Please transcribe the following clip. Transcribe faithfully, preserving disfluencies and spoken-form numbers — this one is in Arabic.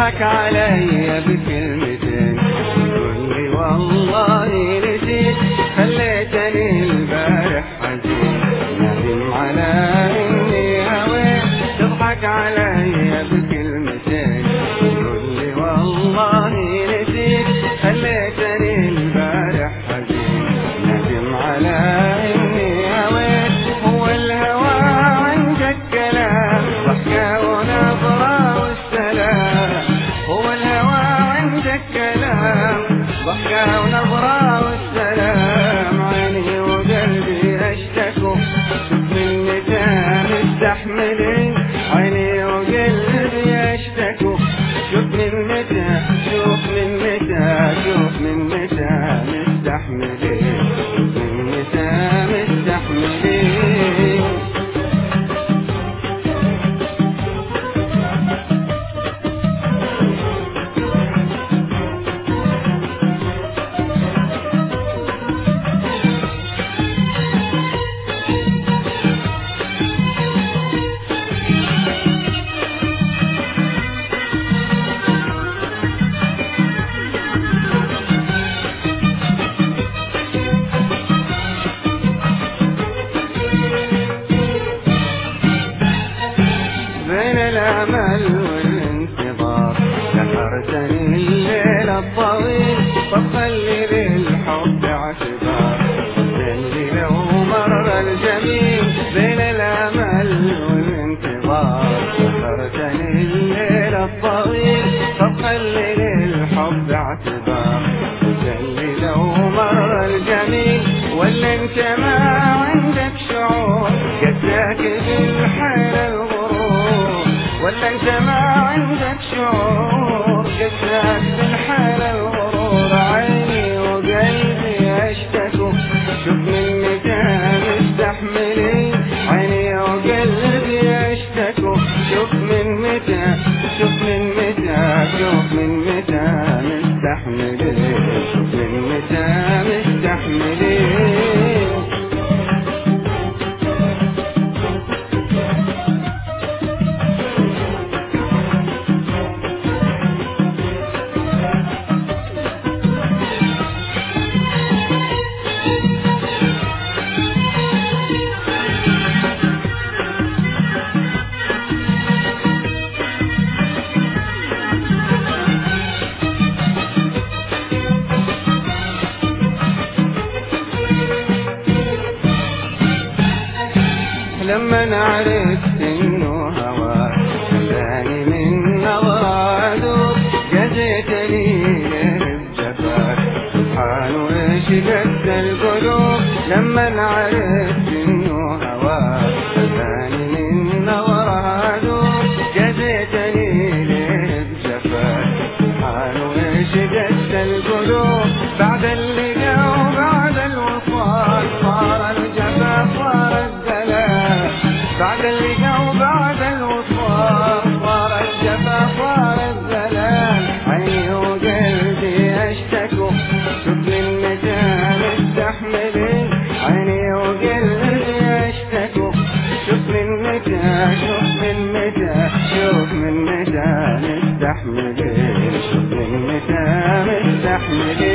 تضحك علي بكلمتين تقول لي والله نسيت خليتني البارح حزين ندم على اني هويت. تضحك علي بكلمتين تقول لي والله نسيت خليتني البارح حزين ندم على اني هويت. هو الهوى عندك كلام ضحكة ونظرة والسلام. هو الهوى عندك كلام ضحكة ونظرة والسلام. عيني وقلبي اشتكوا شوف من متى مستحملين. عيني وقلبي اشتكوا شوف من متى شوف من متى شوف من متى مستحملين. من متى مستحملين. بين الامل والانتظار سهرتني الليل الطويل. طب خلي للحب اعتبار اللي لو مر الجميل. بين الامل والانتظار سهرتني الليل الطويل. طب خلي للحب اعتبار اللي لو مر الجميل. ولا انت ما عندك شعور قدك بالحال الغرور. ولا انت ما عندك شعور قدك بالحال الغرور. عيني وقلبي اشتكوا شوف من متى مستحملين. عيني وقلبي اشتكوا شوف من متى شوف من متى شوف من متى مستحملين. شوف من متى مستحملين. لما عرفت انه هواك خلاني من نظرة عدوك. جزيتني ليه بجفاك سبحان وإيش قد القلوب. لما عرفت انه هواك خلاني من نظرة عدوك. جزيتني ليه بجفاك سبحان وإيش قد القلوب. بعد اللقاء وبعد الوصال صار الجفا صار الزلال. بعد اللقاء وبعد الوصال صار الجفا صار الزلال. عيني وقلبي اشتكوا شوف من متى مستحملين. عيني وقلبي اشتكوا شوف من متى شوف من متى شوف من متى مستحملين. شوف من متى مستحملين.